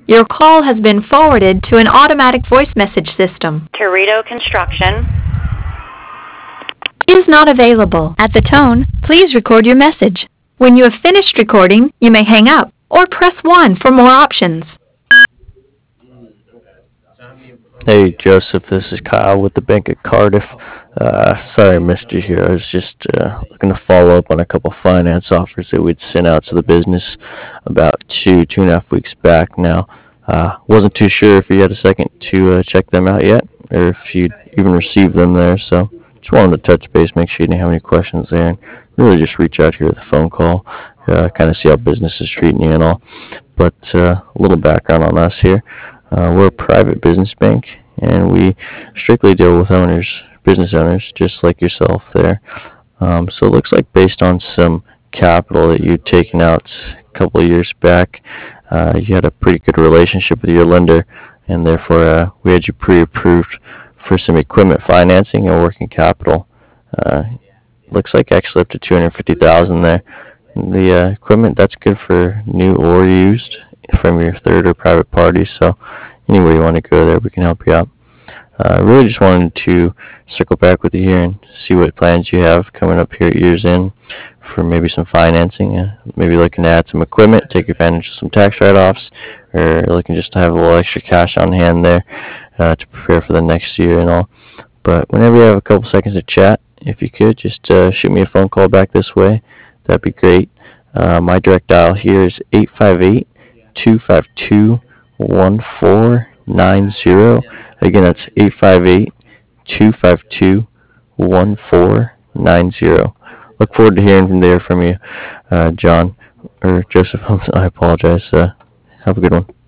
Your call has been forwarded to an automatic voice message system. Torito Construction Is not available. At the tone, please record your message. When you have finished recording, you may hang up or press 1 for more options. Hey Joseph, this is Kyle with the Bank of Cardiff. Sorry I missed you here. I was just looking to follow up on a couple finance offers that we'd sent out to the business about two and a half weeks back now. Wasn't too sure if you had a second to check them out yet, or if you'd even received them there. So just wanted to touch base, make sure you didn't have any questions there, and really just reach out here with a phone call, kind of see how business is treating you and all. But a little background on us here. We're a private business bank, and we strictly deal with business owners, just like yourself there. So it looks like based on some capital that you'd taken out a couple of years back, you had a pretty good relationship with your lender, and therefore we had you pre-approved for some equipment financing and working capital. Looks like actually up to $250,000 there. The equipment, that's good for new or used from your third or private party, so anywhere you want to go there, we can help you out. I really just wanted to circle back with you here and see what plans you have coming up here at year's end for maybe some financing, maybe looking to add some equipment, take advantage of some tax write-offs, or looking just to have a little extra cash on hand there to prepare for the next year and all. But whenever you have a couple seconds to chat, if you could, just shoot me a phone call back this way. That'd be great. My direct dial here is 858-252-1490. Again, that's 858-252-1490. Look forward to hearing from you, John, or Joseph. I apologize. Have a good one.